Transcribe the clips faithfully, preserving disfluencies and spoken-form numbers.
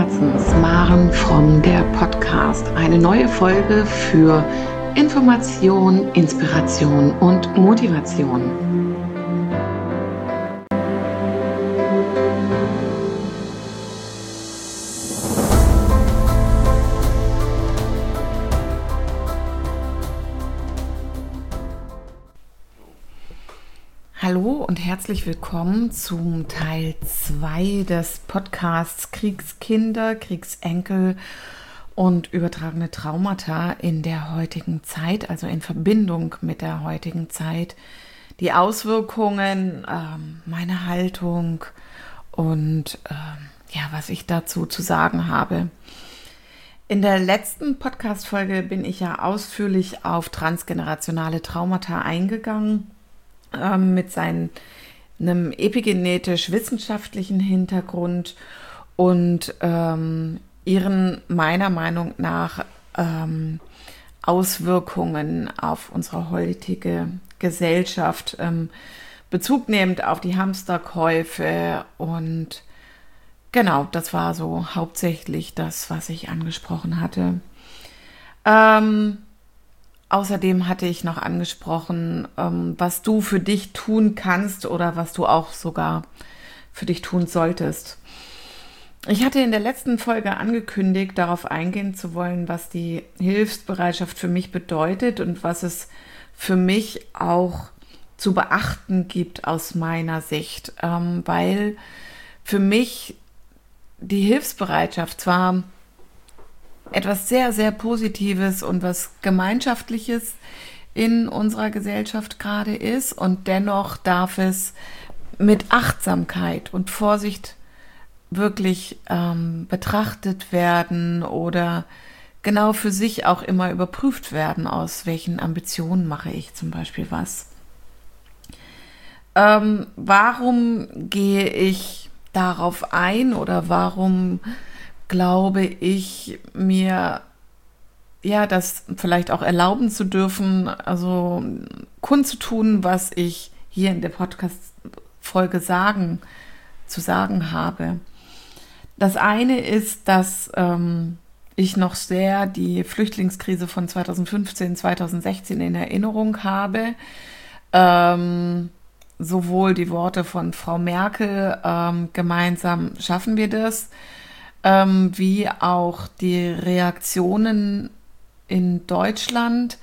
Herzens, Maren Fromm, der Podcast. Eine neue Folge für Information, Inspiration und Motivation. Hallo und herzlich willkommen zum Teil zwei des Podcasts Kriegskinder, Kriegsenkel und übertragene Traumata in der heutigen Zeit, also in Verbindung mit der heutigen Zeit, die Auswirkungen, ähm, meine Haltung und ähm, ja, was ich dazu zu sagen habe. In der letzten Podcast-Folge bin ich ja ausführlich auf transgenerationale Traumata eingegangen, mit seinem epigenetisch-wissenschaftlichen Hintergrund und ähm, ihren meiner Meinung nach ähm, Auswirkungen auf unsere heutige Gesellschaft, ähm, Bezug nehmend auf die Hamsterkäufe, und genau, das war so hauptsächlich das, was ich angesprochen hatte. Ähm, Außerdem hatte ich noch angesprochen, ähm, was du für dich tun kannst oder was du auch sogar für dich tun solltest. Ich hatte in der letzten Folge angekündigt, darauf eingehen zu wollen, was die Hilfsbereitschaft für mich bedeutet und was es für mich auch zu beachten gibt aus meiner Sicht, ähm, weil für mich die Hilfsbereitschaft zwar etwas sehr, sehr Positives und was Gemeinschaftliches in unserer Gesellschaft gerade ist, und dennoch darf es mit Achtsamkeit und Vorsicht wirklich ähm, betrachtet werden oder genau für sich auch immer überprüft werden, aus welchen Ambitionen mache ich zum Beispiel was. Ähm, warum gehe ich darauf ein oder warum glaube ich, mir ja das vielleicht auch erlauben zu dürfen, also kundzutun, was ich hier in der Podcast-Folge sagen, zu sagen habe. Das eine ist, dass ähm, ich noch sehr die Flüchtlingskrise von zweitausendfünfzehn, zweitausendsechzehn in Erinnerung habe. Ähm, sowohl die Worte von Frau Merkel, ähm, gemeinsam schaffen wir das, Ähm, wie auch die Reaktionen in Deutschland.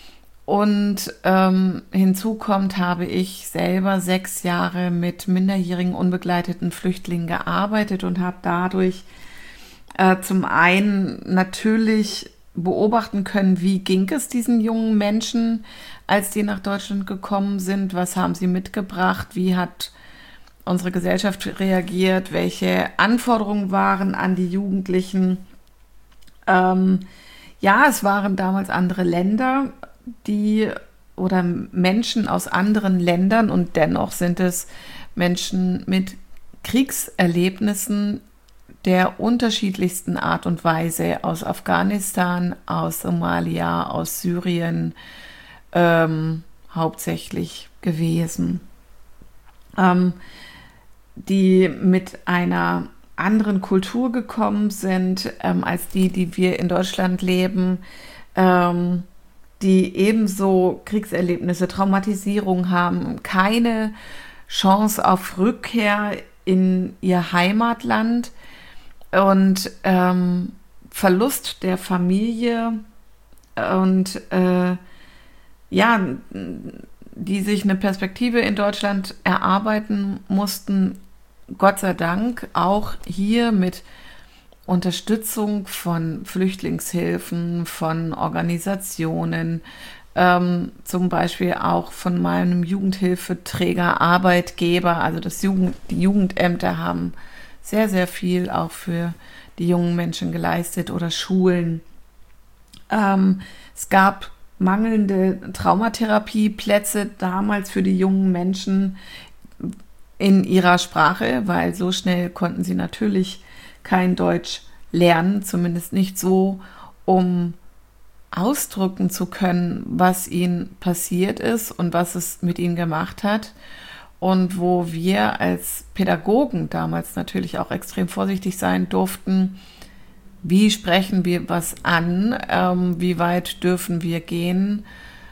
Und ähm, hinzu kommt, habe ich selber sechs Jahre mit minderjährigen unbegleiteten Flüchtlingen gearbeitet und habe dadurch äh, zum einen natürlich beobachten können, wie ging es diesen jungen Menschen, als die nach Deutschland gekommen sind, was haben sie mitgebracht, wie hat unsere Gesellschaft reagiert, welche Anforderungen waren an die Jugendlichen. Ähm, ja, es waren damals andere Länder, die oder Menschen aus anderen Ländern, und dennoch sind es Menschen mit Kriegserlebnissen der unterschiedlichsten Art und Weise aus Afghanistan, aus Somalia, aus Syrien ähm, hauptsächlich gewesen. Ähm, die mit einer anderen Kultur gekommen sind ähm, als die, die wir in Deutschland leben, ähm, die ebenso Kriegserlebnisse, Traumatisierung haben, keine Chance auf Rückkehr in ihr Heimatland und ähm, Verlust der Familie und äh, ja, die sich eine Perspektive in Deutschland erarbeiten mussten, Gott sei Dank auch hier mit Unterstützung von Flüchtlingshilfen, von Organisationen, ähm, zum Beispiel auch von meinem Jugendhilfeträger, Arbeitgeber, also das Jugend, die Jugendämter haben sehr, sehr viel auch für die jungen Menschen geleistet, oder Schulen. Ähm, es gab mangelnde Traumatherapieplätze damals für die jungen Menschen in ihrer Sprache, weil so schnell konnten sie natürlich kein Deutsch lernen, zumindest nicht so, um ausdrücken zu können, was ihnen passiert ist und was es mit ihnen gemacht hat. und wo wir als Pädagogen damals natürlich auch extrem vorsichtig sein durften. Wie sprechen wir was an? Ähm, wie weit dürfen wir gehen,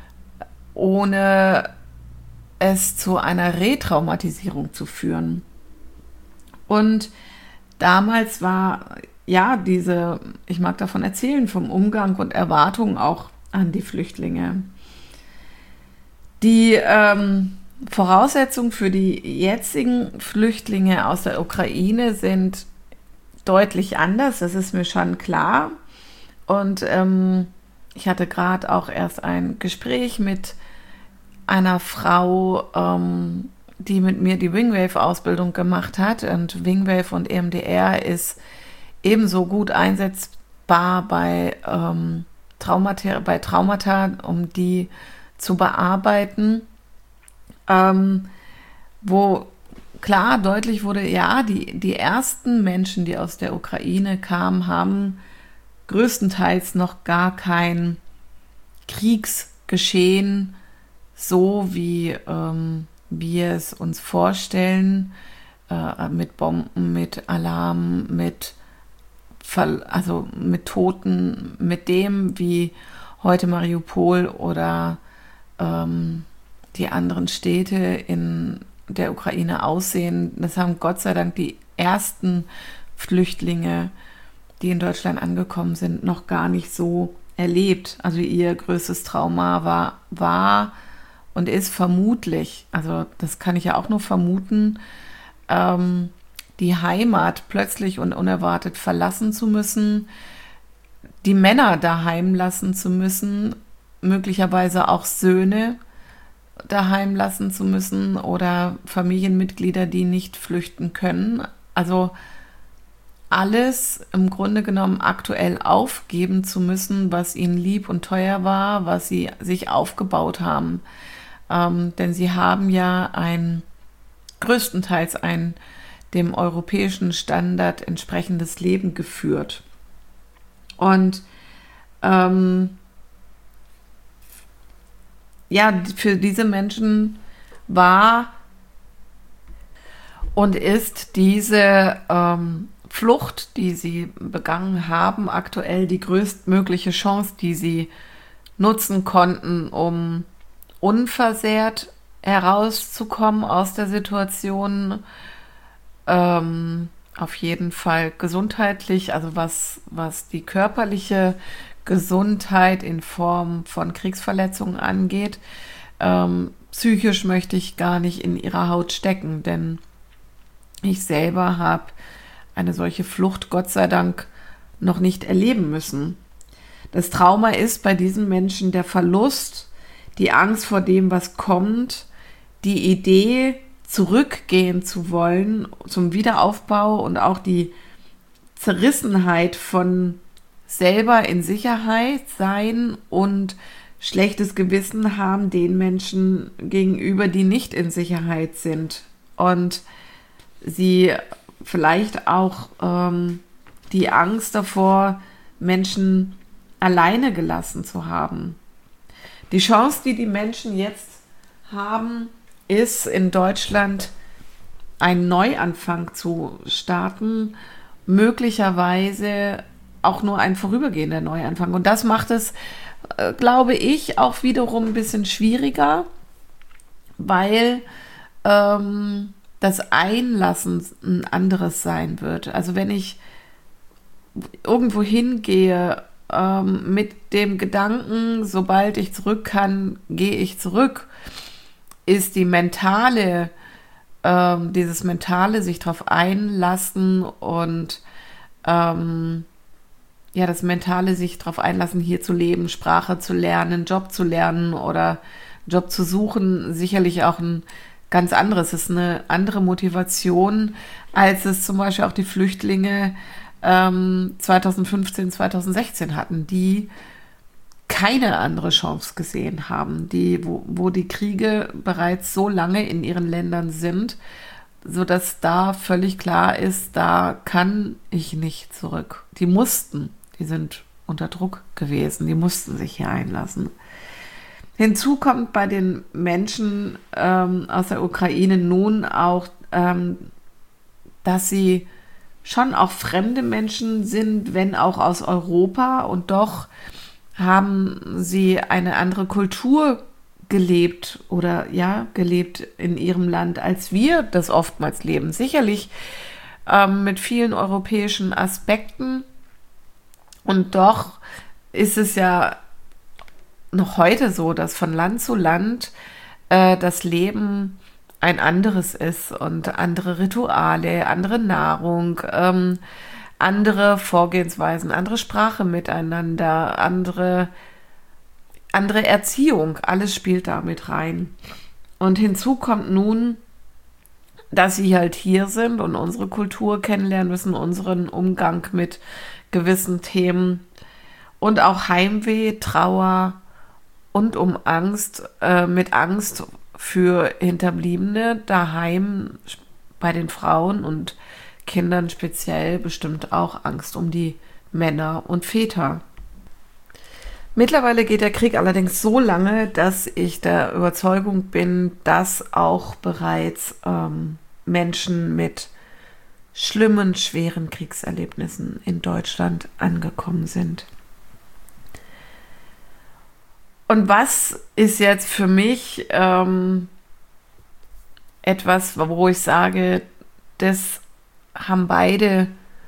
ohne es zu einer Retraumatisierung zu führen? Und damals war ja diese, ich mag davon erzählen, vom Umgang und Erwartungen auch an die Flüchtlinge. Die ähm, Voraussetzungen für die jetzigen Flüchtlinge aus der Ukraine sind deutlich anders, das ist mir schon klar. Und ähm, ich hatte gerade auch erst ein Gespräch mit einer Frau, ähm, die mit mir die Wingwave-Ausbildung gemacht hat. Und Wingwave und E M D R ist ebenso gut einsetzbar bei, ähm, Traumata, bei Traumata, um die zu bearbeiten, ähm, wo klar deutlich wurde, ja, die, die ersten Menschen, die aus der Ukraine kamen, haben größtenteils noch gar kein Kriegsgeschehen, so wie ähm, wir es uns vorstellen, äh, mit Bomben, mit Alarm, mit, Ver- also mit Toten, mit dem, wie heute Mariupol oder ähm, die anderen Städte in der Ukraine aussehen. Das haben Gott sei Dank die ersten Flüchtlinge, die in Deutschland angekommen sind, noch gar nicht so erlebt. Also ihr größtes Trauma war, war und ist vermutlich, also das kann ich ja auch nur vermuten, ähm, die Heimat plötzlich und unerwartet verlassen zu müssen, die Männer daheim lassen zu müssen, möglicherweise auch Söhne daheim lassen zu müssen oder Familienmitglieder, die nicht flüchten können. Also alles im Grunde genommen aktuell aufgeben zu müssen, was ihnen lieb und teuer war, was sie sich aufgebaut haben. Ähm, denn sie haben ja ein, größtenteils ein dem europäischen Standard entsprechendes Leben geführt. Und ähm, ja, für diese Menschen war und ist diese ähm, Flucht, die sie begangen haben, aktuell die größtmögliche Chance, die sie nutzen konnten, um unversehrt herauszukommen aus der Situation. Ähm, auf jeden Fall gesundheitlich, also was, was die körperliche Gesundheit in Form von Kriegsverletzungen angeht. Ähm, psychisch möchte ich gar nicht in ihrer Haut stecken, denn ich selber habe eine solche Flucht Gott sei Dank noch nicht erleben müssen. Das Trauma ist bei diesen Menschen der Verlust, die Angst vor dem, was kommt, die Idee, zurückgehen zu wollen zum Wiederaufbau und auch die Zerrissenheit von selber in Sicherheit sein und schlechtes Gewissen haben den Menschen gegenüber, die nicht in Sicherheit sind. Und sie vielleicht auch ähm, die Angst davor, Menschen alleine gelassen zu haben. Die Chance, die die Menschen jetzt haben, ist in Deutschland einen Neuanfang zu starten, möglicherweise auch nur ein vorübergehender Neuanfang. Und das macht es, äh, glaube ich, auch wiederum ein bisschen schwieriger, weil ähm, das Einlassen ein anderes sein wird. Also wenn ich irgendwo hingehe ähm, mit dem Gedanken, sobald ich zurück kann, gehe ich zurück, ist die mentale, ähm, dieses mentale sich darauf einlassen und ähm, ja, das mentale sich darauf einlassen, hier zu leben, Sprache zu lernen, Job zu lernen oder Job zu suchen, sicherlich auch ein ganz anderes. Es ist eine andere Motivation, als es zum Beispiel auch die Flüchtlinge ähm, zwanzig fünfzehn, zwanzig sechzehn hatten, die keine andere Chance gesehen haben, die, wo, wo die Kriege bereits so lange in ihren Ländern sind, sodass da völlig klar ist, da kann ich nicht zurück. Die mussten, die sind unter Druck gewesen, die mussten sich hier einlassen. Hinzu kommt bei den Menschen ähm, aus der Ukraine nun auch, ähm, dass sie schon auch fremde Menschen sind, wenn auch aus Europa, und doch haben sie eine andere Kultur gelebt oder ja, gelebt in ihrem Land, als wir das oftmals leben. Sicherlich ähm, mit vielen europäischen Aspekten, und doch ist es ja noch heute so, dass von Land zu Land äh, das Leben ein anderes ist und andere Rituale, andere Nahrung, ähm, andere Vorgehensweisen, andere Sprache miteinander, andere, andere Erziehung, alles spielt da mit rein. Und hinzu kommt nun, dass sie halt hier sind und unsere Kultur kennenlernen müssen, unseren Umgang mit gewissen Themen und auch Heimweh, Trauer und um Angst, äh, mit Angst für Hinterbliebene daheim, bei den Frauen und Kindern speziell bestimmt auch Angst um die Männer und Väter. Mittlerweile geht der Krieg allerdings so lange, dass ich der Überzeugung bin, dass auch bereits ähm, Menschen mit schlimmen, schweren Kriegserlebnissen in Deutschland angekommen sind. Und was ist jetzt für mich ähm, etwas, wo ich sage, das haben beide,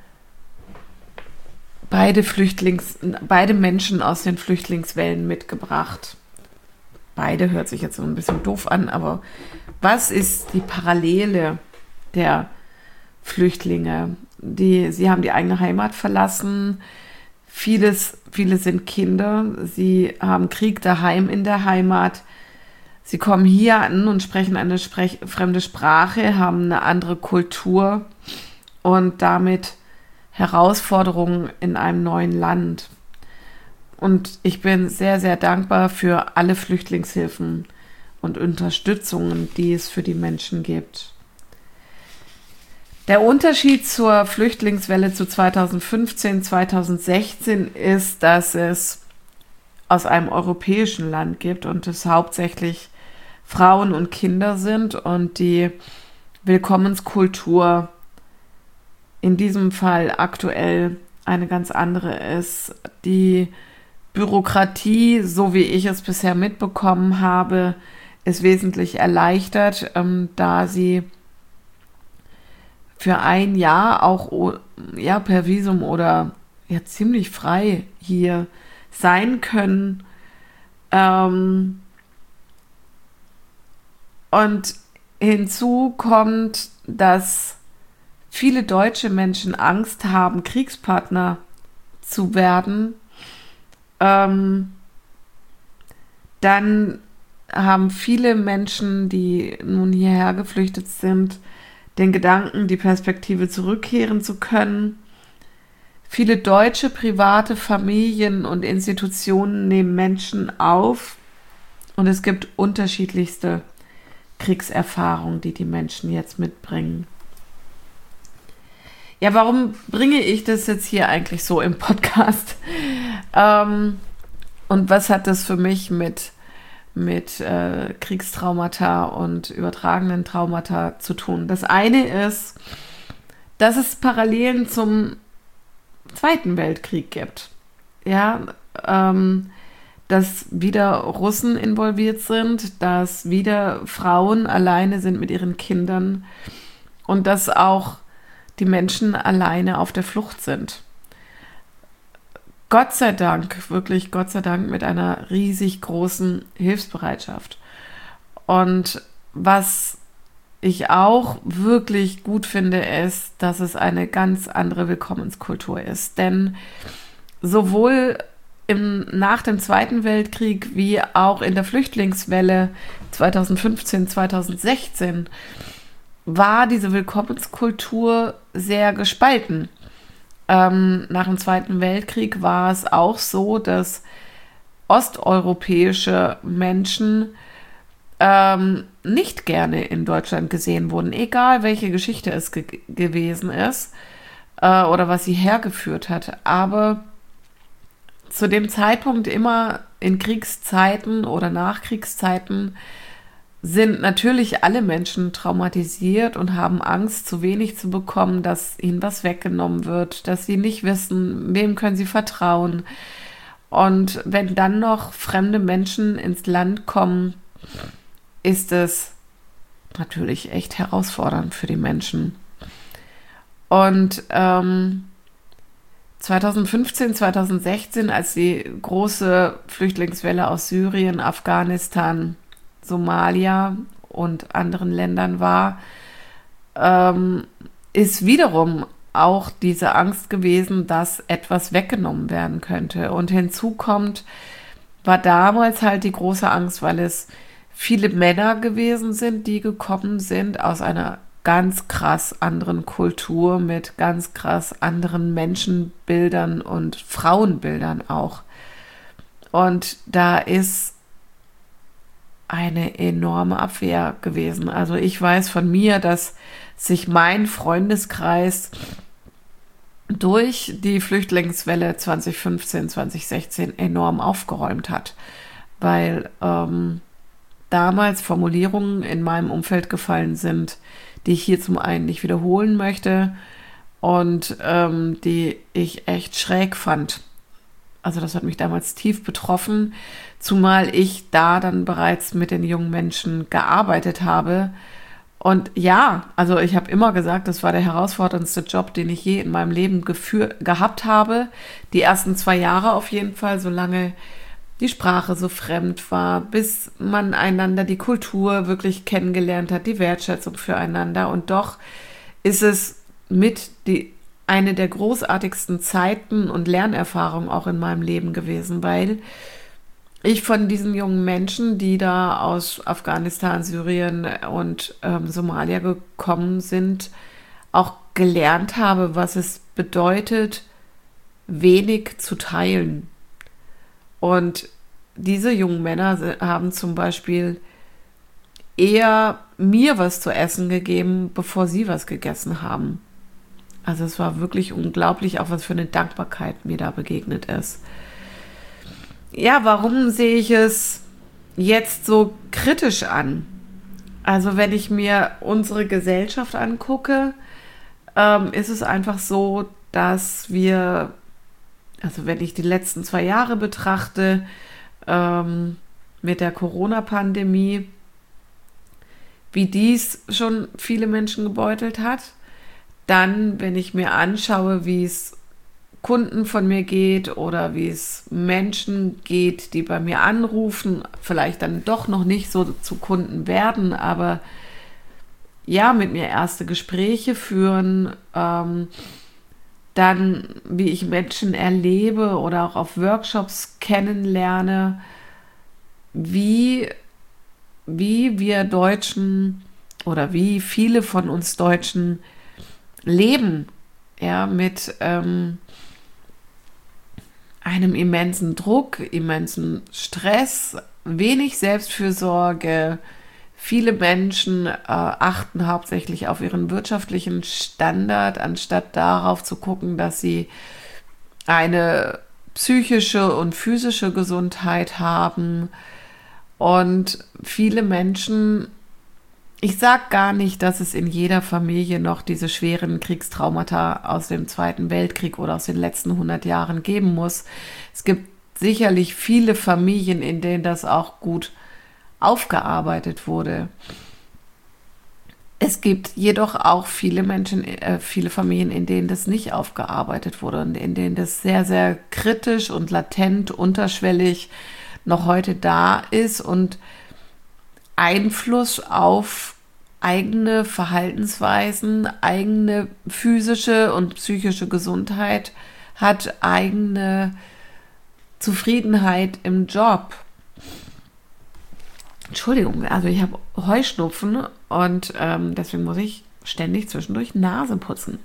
beide Flüchtlings, beide Menschen aus den Flüchtlingswellen mitgebracht. Beide hört sich jetzt so ein bisschen doof an, aber was ist die Parallele der Flüchtlinge? Die, sie haben die eigene Heimat verlassen. Vieles, viele sind Kinder. Sie haben Krieg daheim in der Heimat. Sie kommen hier an und sprechen eine sprech- fremde Sprache, haben eine andere Kultur und damit Herausforderungen in einem neuen Land. Und ich bin sehr, sehr dankbar für alle Flüchtlingshilfen und Unterstützungen, die es für die Menschen gibt. Der Unterschied zur Flüchtlingswelle zu zweitausendfünfzehn, zweitausendsechzehn ist, dass es aus einem europäischen Land gibt und es hauptsächlich Frauen und Kinder sind und die Willkommenskultur in diesem Fall aktuell eine ganz andere ist. Die Bürokratie, so wie ich es bisher mitbekommen habe, ist wesentlich erleichtert, ähm, da sie für ein Jahr auch ja, per Visum oder ja, ziemlich frei hier sein können. Ähm, und hinzu kommt, dass viele deutsche Menschen Angst haben, Kriegspartner zu werden. Ähm, dann haben viele Menschen, die nun hierher geflüchtet sind, den Gedanken, die Perspektive zurückkehren zu können. Viele deutsche private Familien und Institutionen nehmen Menschen auf und es gibt unterschiedlichste Kriegserfahrungen, die die Menschen jetzt mitbringen. Ja, warum bringe ich das jetzt hier eigentlich so im Podcast? Ähm, und was hat das für mich mit mit äh, Kriegstraumata und übertragenen Traumata zu tun? Das eine ist, dass es Parallelen zum Zweiten Weltkrieg gibt. Ja, ähm, dass wieder Russen involviert sind, dass wieder Frauen alleine sind mit ihren Kindern und dass auch die Menschen alleine auf der Flucht sind. Gott sei Dank, wirklich Gott sei Dank mit einer riesig großen Hilfsbereitschaft. Und was ich auch wirklich gut finde, ist, dass es eine ganz andere Willkommenskultur ist. Denn sowohl im, nach dem Zweiten Weltkrieg wie auch in der Flüchtlingswelle zweitausendfünfzehn, zweitausendsechzehn war diese Willkommenskultur sehr gespalten. Ähm, nach dem Zweiten Weltkrieg war es auch so, dass osteuropäische Menschen ähm, nicht gerne in Deutschland gesehen wurden, egal welche Geschichte es ge- gewesen ist äh, oder was sie hergeführt hat. Aber zu dem Zeitpunkt immer in Kriegszeiten oder Nachkriegszeiten sind natürlich alle Menschen traumatisiert und haben Angst, zu wenig zu bekommen, dass ihnen was weggenommen wird, dass sie nicht wissen, wem können sie vertrauen. Und wenn dann noch fremde Menschen ins Land kommen, ist es natürlich echt herausfordernd für die Menschen. Und ähm, zwanzig fünfzehn, zwanzig sechzehn, als die große Flüchtlingswelle aus Syrien, Afghanistan, Somalia und anderen Ländern war, ähm, ist wiederum auch diese Angst gewesen, dass etwas weggenommen werden könnte. Und hinzu kommt, war damals halt die große Angst, weil es viele Männer gewesen sind, die gekommen sind aus einer ganz krass anderen Kultur mit ganz krass anderen Menschenbildern und Frauenbildern auch. Und da ist eine enorme Abwehr gewesen. Also ich weiß von mir, dass sich mein Freundeskreis durch die Flüchtlingswelle zwanzig fünfzehn, zwanzig sechzehn enorm aufgeräumt hat, weil ähm, damals Formulierungen in meinem Umfeld gefallen sind, die ich hier zum einen nicht wiederholen möchte und ähm, die ich echt schräg fand. Also das hat mich damals tief betroffen, zumal ich da dann bereits mit den jungen Menschen gearbeitet habe. Und ja, also ich habe immer gesagt, das war der herausforderndste Job, den ich je in meinem Leben geführ- gehabt habe. Die ersten zwei Jahre auf jeden Fall, solange die Sprache so fremd war, bis man einander die Kultur wirklich kennengelernt hat, die Wertschätzung füreinander. Und doch ist es mit die eine der großartigsten Zeiten und Lernerfahrungen auch in meinem Leben gewesen, weil ich von diesen jungen Menschen, die da aus Afghanistan, Syrien und ähm, Somalia gekommen sind, auch gelernt habe, was es bedeutet, wenig zu teilen. Und diese jungen Männer haben zum Beispiel eher mir was zu essen gegeben, bevor sie was gegessen haben. Also es war wirklich unglaublich, auch was für eine Dankbarkeit mir da begegnet ist. Ja, warum sehe ich es jetzt so kritisch an? Also wenn ich mir unsere Gesellschaft angucke, ähm, ist es einfach so, dass wir, also wenn ich die letzten zwei Jahre betrachte, ähm, mit der Corona-Pandemie, wie dies schon viele Menschen gebeutelt hat. Dann, wenn ich mir anschaue, wie es Kunden von mir geht oder wie es Menschen geht, die bei mir anrufen, vielleicht dann doch noch nicht so zu Kunden werden, aber ja, mit mir erste Gespräche führen, ähm, dann, wie ich Menschen erlebe oder auch auf Workshops kennenlerne, wie, wie wir Deutschen oder wie viele von uns Deutschen leben, ja, mit ähm, einem immensen Druck, immensen Stress, wenig Selbstfürsorge. Viele Menschen äh, achten hauptsächlich auf ihren wirtschaftlichen Standard, anstatt darauf zu gucken, dass sie eine psychische und physische Gesundheit haben. Und viele Menschen, ich sage gar nicht, dass es in jeder Familie noch diese schweren Kriegstraumata aus dem Zweiten Weltkrieg oder aus den letzten hundert Jahren geben muss. Es gibt sicherlich viele Familien, in denen das auch gut aufgearbeitet wurde. Es gibt jedoch auch viele Menschen, äh, viele Familien, in denen das nicht aufgearbeitet wurde und in denen das sehr, sehr kritisch und latent, unterschwellig noch heute da ist und Einfluss auf eigene Verhaltensweisen, eigene physische und psychische Gesundheit hat, eigene Zufriedenheit im Job. Entschuldigung, also ich habe Heuschnupfen und ähm, deswegen muss ich ständig zwischendurch Nase putzen.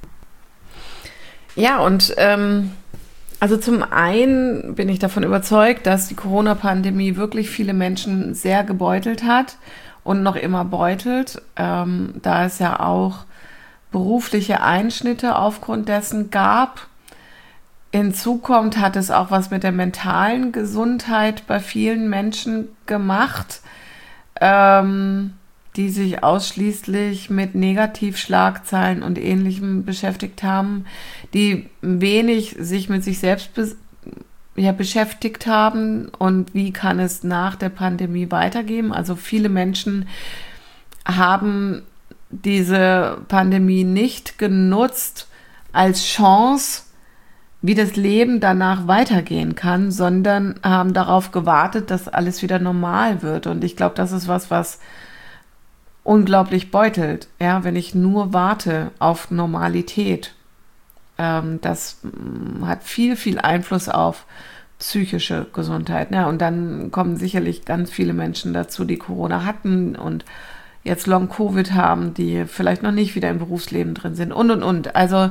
Ja, und ähm, also zum einen bin ich davon überzeugt, dass die Corona-Pandemie wirklich viele Menschen sehr gebeutelt hat und noch immer beutelt, ähm, da es ja auch berufliche Einschnitte aufgrund dessen gab. hinzu kommt, hat es auch was mit der mentalen Gesundheit bei vielen Menschen gemacht, ähm, die sich ausschließlich mit Negativschlagzeilen und Ähnlichem beschäftigt haben, die wenig sich mit sich selbst be- ja, beschäftigt haben und wie kann es nach der Pandemie weitergehen. Also viele Menschen haben diese Pandemie nicht genutzt als Chance, wie das Leben danach weitergehen kann, sondern haben darauf gewartet, dass alles wieder normal wird. Und ich glaube, das ist was, was unglaublich beutelt, ja, wenn ich nur warte auf Normalität. Ähm, das mm, hat viel, viel Einfluss auf psychische Gesundheit. Ja, und dann kommen sicherlich ganz viele Menschen dazu, die Corona hatten und jetzt Long-Covid haben, die vielleicht noch nicht wieder im Berufsleben drin sind und, und, und. Also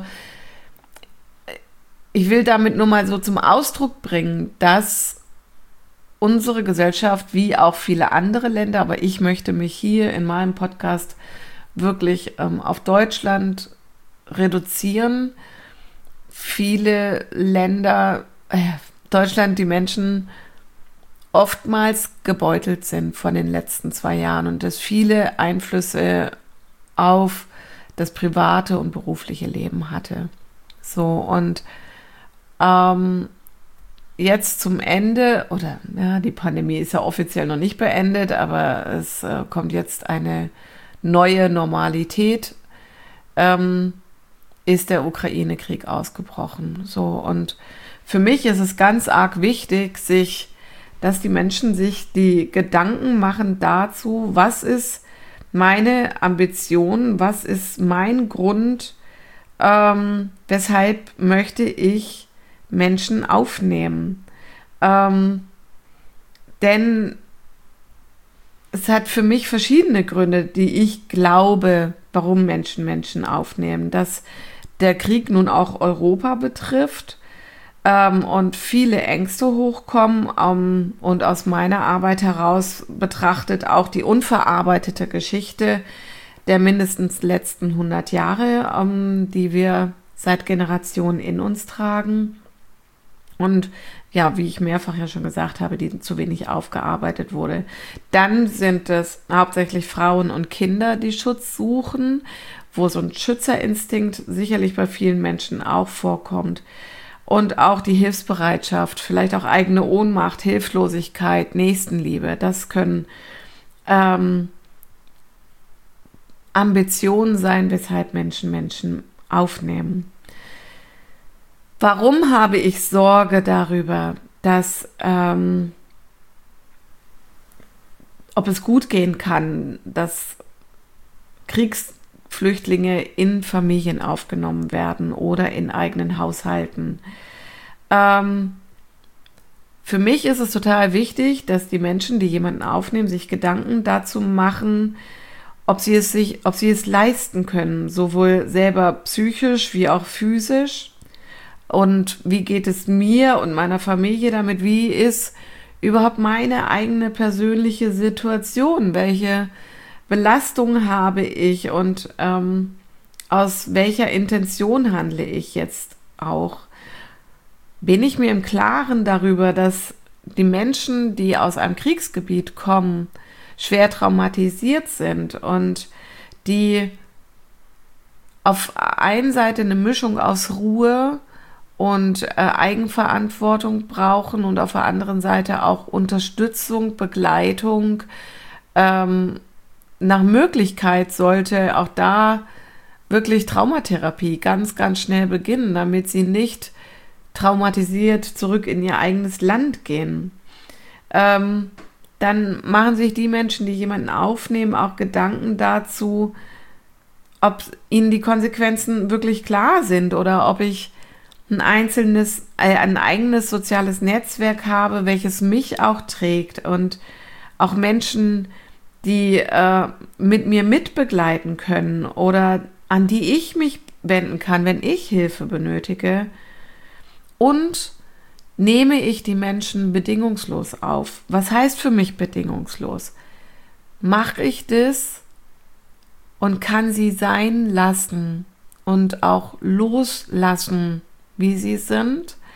ich will damit nur mal so zum Ausdruck bringen, dass unsere Gesellschaft, wie auch viele andere Länder, aber ich möchte mich hier in meinem Podcast wirklich ähm, auf Deutschland reduzieren. Viele Länder, äh, Deutschland, die Menschen oftmals gebeutelt sind von den letzten zwei Jahren und das viele Einflüsse auf das private und berufliche Leben hatte. So, und ähm, jetzt zum Ende, oder ja, die Pandemie ist ja offiziell noch nicht beendet, aber es äh, kommt jetzt eine neue Normalität, ähm, ist der Ukraine-Krieg ausgebrochen. So, und für mich ist es ganz arg wichtig, sich, dass die Menschen sich die Gedanken machen dazu, was ist meine Ambition, was ist mein Grund, ähm, weshalb möchte ich Menschen aufnehmen. Ähm, denn es hat für mich verschiedene Gründe, die ich glaube, warum Menschen Menschen aufnehmen. Dass der Krieg nun auch Europa betrifft ähm, und viele Ängste hochkommen ähm, und aus meiner Arbeit heraus betrachtet auch die unverarbeitete Geschichte der mindestens letzten hundert Jahre, ähm, die wir seit Generationen in uns tragen. Und ja, wie ich mehrfach ja schon gesagt habe, die zu wenig aufgearbeitet wurde. Dann sind es hauptsächlich Frauen und Kinder, die Schutz suchen, wo so ein Schützerinstinkt sicherlich bei vielen Menschen auch vorkommt. Und auch die Hilfsbereitschaft, vielleicht auch eigene Ohnmacht, Hilflosigkeit, Nächstenliebe, das können ähm, Ambitionen sein, weshalb Menschen Menschen aufnehmen. Warum habe ich Sorge darüber, dass ähm, ob es gut gehen kann, dass Kriegsflüchtlinge in Familien aufgenommen werden oder in eigenen Haushalten? Ähm, für mich ist es total wichtig, dass die Menschen, die jemanden aufnehmen, sich Gedanken dazu machen, ob sie es sich, ob sie es leisten können, sowohl selber psychisch wie auch physisch. Und wie geht es mir und meiner Familie damit? Wie ist überhaupt meine eigene persönliche Situation? Welche Belastung habe ich und ähm, aus welcher Intention handle ich jetzt auch? Bin ich mir im Klaren darüber, dass die Menschen, die aus einem Kriegsgebiet kommen, schwer traumatisiert sind und die auf einer Seite eine Mischung aus Ruhe und äh, Eigenverantwortung brauchen und auf der anderen Seite auch Unterstützung, Begleitung. Ähm, nach Möglichkeit sollte auch da wirklich Traumatherapie ganz, ganz schnell beginnen, damit sie nicht traumatisiert zurück in ihr eigenes Land gehen. Ähm, dann machen sich die Menschen, die jemanden aufnehmen, auch Gedanken dazu, ob ihnen die Konsequenzen wirklich klar sind oder ob ich ein einzelnes, äh, ein eigenes soziales Netzwerk habe, welches mich auch trägt und auch Menschen, die äh, mit mir mitbegleiten können oder an die ich mich wenden kann, wenn ich Hilfe benötige. Und nehme ich die Menschen bedingungslos auf? Was heißt für mich bedingungslos? Mache ich das und kann sie sein lassen und auch loslassen, wie sie sind?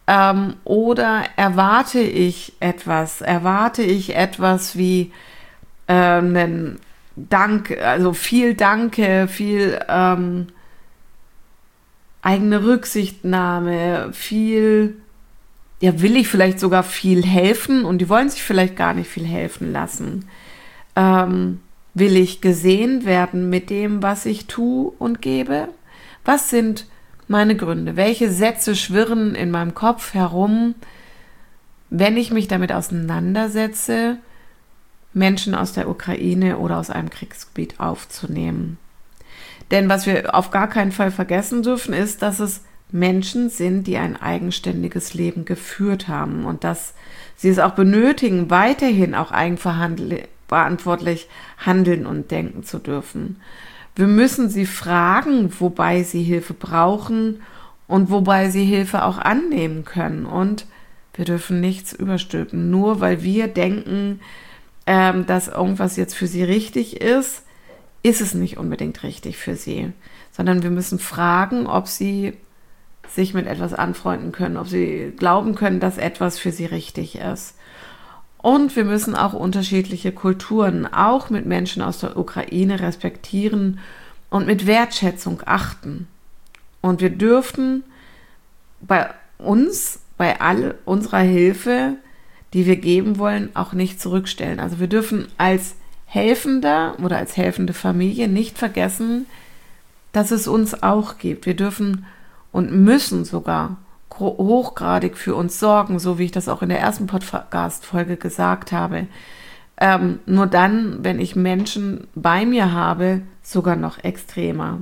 Ähm, oder erwarte ich etwas? Erwarte ich etwas wie äh, einen Dank, also viel Danke, viel ähm, eigene Rücksichtnahme, viel, ja, will ich vielleicht sogar viel helfen und die wollen sich vielleicht gar nicht viel helfen lassen. Ähm, will ich gesehen werden mit dem, was ich tue und gebe? Was sind meine Gründe? Welche Sätze schwirren in meinem Kopf herum, wenn ich mich damit auseinandersetze, Menschen aus der Ukraine oder aus einem Kriegsgebiet aufzunehmen? Denn was wir auf gar keinen Fall vergessen dürfen, ist, dass es Menschen sind, die ein eigenständiges Leben geführt haben und dass sie es auch benötigen, weiterhin auch eigenverantwortlich handeln und denken zu dürfen. Wir müssen sie fragen, wobei sie Hilfe brauchen und wobei sie Hilfe auch annehmen können. Und wir dürfen nichts überstülpen. Nur weil wir denken, ähm, dass irgendwas jetzt für sie richtig ist, ist es nicht unbedingt richtig für sie. Sondern wir müssen fragen, ob sie sich mit etwas anfreunden können, ob sie glauben können, dass etwas für sie richtig ist. Und wir müssen auch unterschiedliche Kulturen, auch mit Menschen aus der Ukraine, respektieren und mit Wertschätzung achten. Und wir dürfen bei uns, bei all unserer Hilfe, die wir geben wollen, auch nicht zurückstellen. Also wir dürfen als Helfender oder als helfende Familie nicht vergessen, dass es uns auch gibt. Wir dürfen und müssen sogar hochgradig für uns sorgen, so wie ich das auch in der ersten Podcast-Folge gesagt habe. Ähm, nur dann, wenn ich Menschen bei mir habe, sogar noch extremer.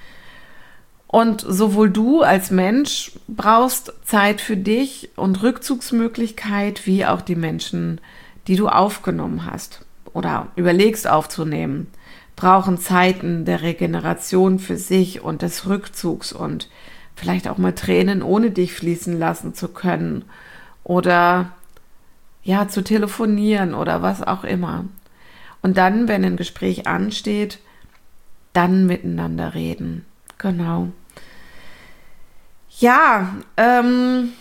Und sowohl du als Mensch brauchst Zeit für dich und Rückzugsmöglichkeit, wie auch die Menschen, die du aufgenommen hast oder überlegst aufzunehmen, brauchen Zeiten der Regeneration für sich und des Rückzugs und vielleicht auch mal Tränen ohne dich fließen lassen zu können oder ja, zu telefonieren oder was auch immer. Und dann, wenn ein Gespräch ansteht, dann miteinander reden. Genau. Ja, ähm,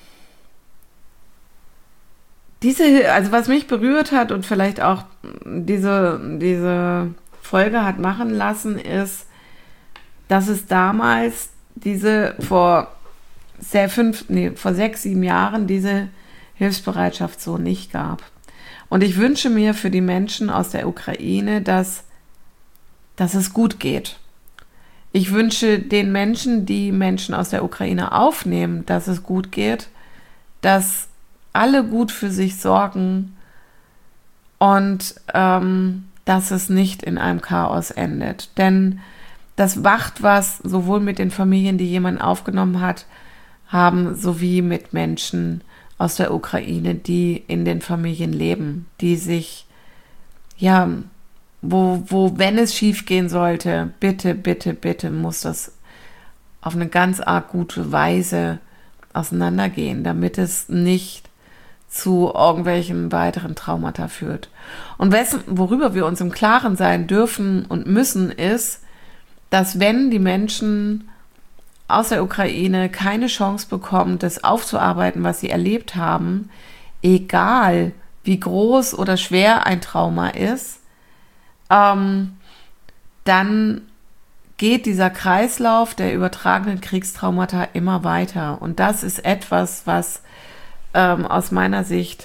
diese, also was mich berührt hat und vielleicht auch diese, diese Folge hat machen lassen, ist, dass es damals diese vor sehr fünf, nee, vor sechs, sieben Jahren diese Hilfsbereitschaft so nicht gab. Und ich wünsche mir für die Menschen aus der Ukraine, dass, dass es gut geht. Ich wünsche den Menschen, die Menschen aus der Ukraine aufnehmen, dass es gut geht, dass alle gut für sich sorgen und ähm, dass es nicht in einem Chaos endet. Denn das macht was sowohl mit den Familien, die jemand aufgenommen hat, haben, sowie mit Menschen aus der Ukraine, die in den Familien leben, die sich, ja, wo, wo, wenn es schief gehen sollte, bitte, bitte, bitte muss das auf eine ganz arg gute Weise auseinandergehen, damit es nicht zu irgendwelchen weiteren Traumata führt. Und wessen, worüber wir uns im Klaren sein dürfen und müssen, ist, dass wenn die Menschen aus der Ukraine keine Chance bekommen, das aufzuarbeiten, was sie erlebt haben, egal wie groß oder schwer ein Trauma ist, ähm, dann geht dieser Kreislauf der übertragenen Kriegstraumata immer weiter. Und das ist etwas, was ähm, aus meiner Sicht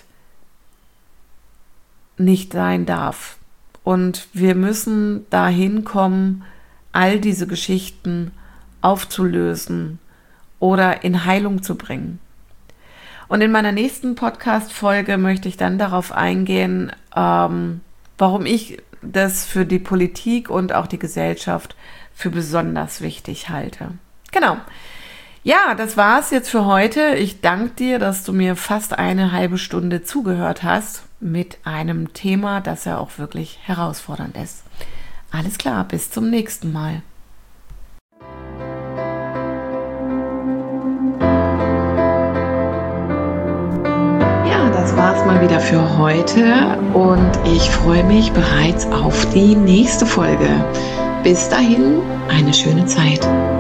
nicht sein darf. Und wir müssen dahin kommen, all diese Geschichten aufzulösen oder in Heilung zu bringen. Und in meiner nächsten Podcast-Folge möchte ich dann darauf eingehen, ähm, warum ich das für die Politik und auch die Gesellschaft für besonders wichtig halte. Genau. Ja, das war's jetzt für heute. Ich danke dir, dass du mir fast eine halbe Stunde zugehört hast mit einem Thema, das ja auch wirklich herausfordernd ist. Alles klar, bis zum nächsten Mal. Ja, das war's mal wieder für heute und ich freue mich bereits auf die nächste Folge. Bis dahin, eine schöne Zeit.